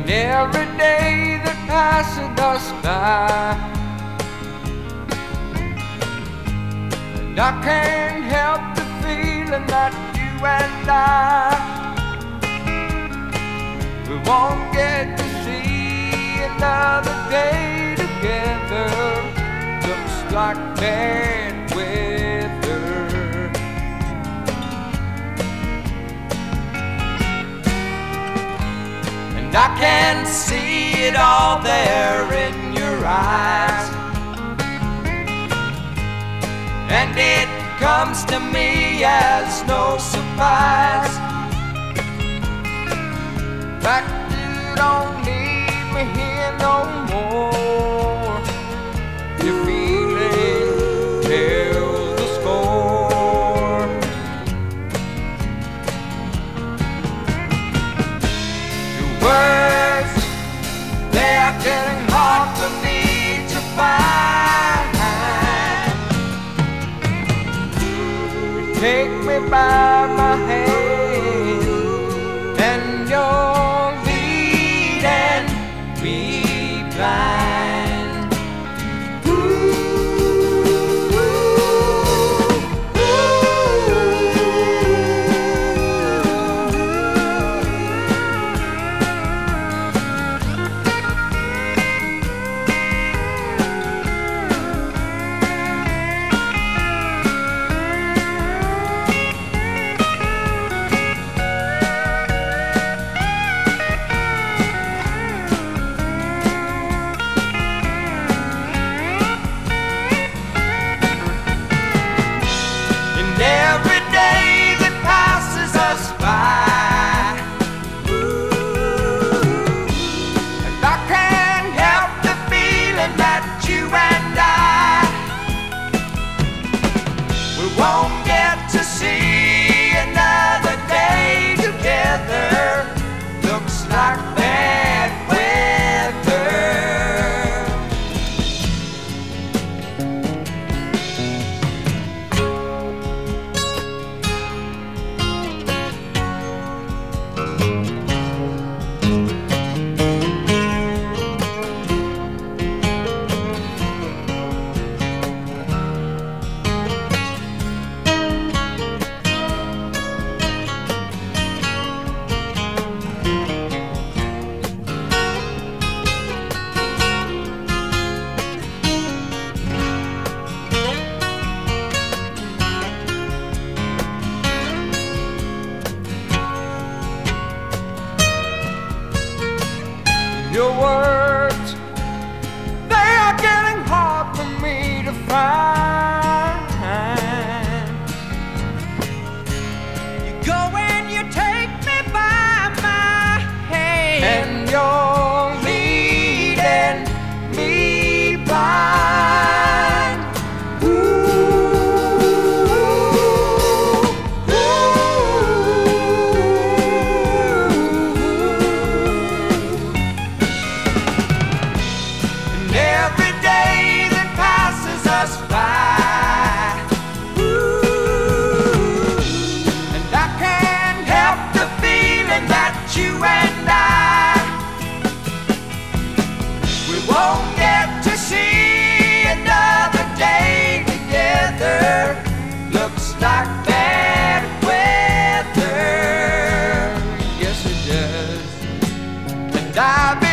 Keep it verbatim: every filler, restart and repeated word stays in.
every day that passes us by, and I can't help the feeling that you and I, we won't get to see another day together. Looks like bad weather. And I can see it all there in your eyes, and it comes to me as no surprise that you don't need me here no more. Your feeling tells the score. Your words, they are getting hard for me to find. You take me by my hand, and you're leading me blind. Ooh, ooh, every day that passes us by, ooh, and I can't help the feeling that you and I, we won't get to see another day together. Looks like bad weather. Your words, they are getting hard for me to find. You go and you take me by my hand, and you're leading me blind. Ooh, every day that passes us by, ooh, and I can't help the feeling that you and I, we won't get to see another day together. Looks like bad weather. Yes, it does. And I've been